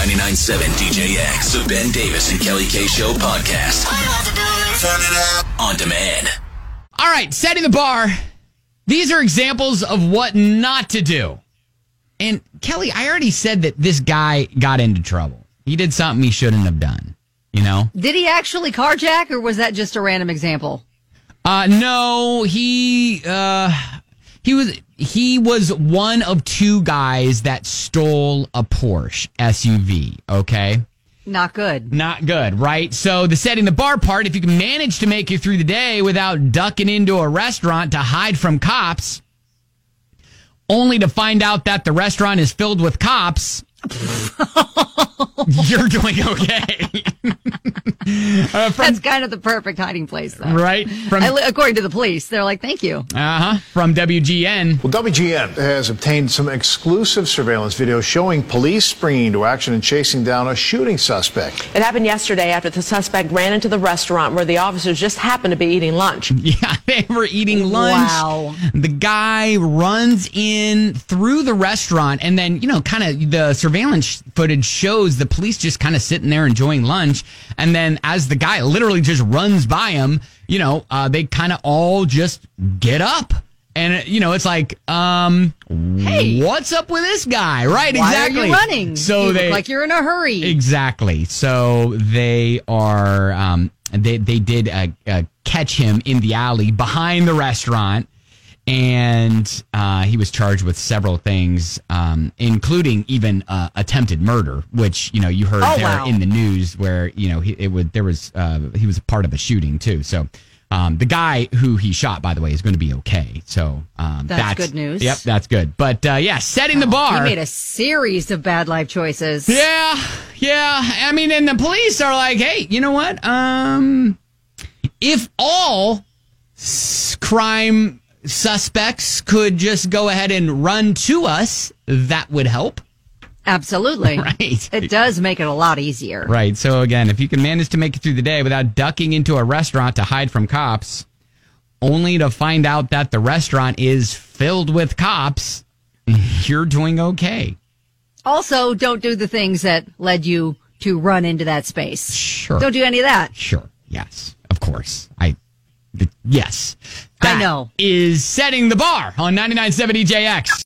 99.7 DJX, the Ben Davis and Kelly K Show podcast. Turn it up. On demand. All right, setting the bar. These are examples of what not to do. And Kelly, I already said that this guy got into trouble. He did something he shouldn't have done, you know? Did he actually carjack, or was that just a random example? No, he was one of two guys that stole a Porsche SUV, okay? Not good. Not good, right? So the setting the bar part, if you can manage to make it through the day without ducking into a restaurant to hide from cops, only to find out that the restaurant is filled with cops, you're doing okay. That's kind of the perfect hiding place, though. Right? According to the police, they're like, thank you. From WGN. Well, WGN has obtained some exclusive surveillance video showing police springing to action and chasing down a shooting suspect. It happened yesterday after the suspect ran into the restaurant where the officers just happened to be eating lunch. Yeah, they were eating lunch. Wow. The guy runs in through the restaurant, and then, kind of the surveillance footage shows the police just kind of sitting there enjoying lunch. And then as the guy literally just runs by him, they kind of all just get up. And, it's like, hey, what's up with this guy? Right, why exactly. Why are you running? So you look like you're in a hurry. Exactly. So they are, they did catch him in the alley behind the restaurant. And he was charged with several things, including even attempted murder, which you heard in the news, where he was a part of a shooting too. So the guy who he shot, by the way, is going to be okay. So that's good news. Yep, that's good. But setting the bar. He made a series of bad life choices. Yeah. I mean, and the police are like, hey, you know what? If all crime suspects could just go ahead and run to us, that would help. Absolutely. Right. It does make it a lot easier. Right. So again, if you can manage to make it through the day without ducking into a restaurant to hide from cops, only to find out that the restaurant is filled with cops, you're doing okay. Also, don't do the things that led you to run into that space. Sure. Don't do any of that. Sure. Yes. Of course. Yes. I know. Is setting the bar on 99.7 DJX.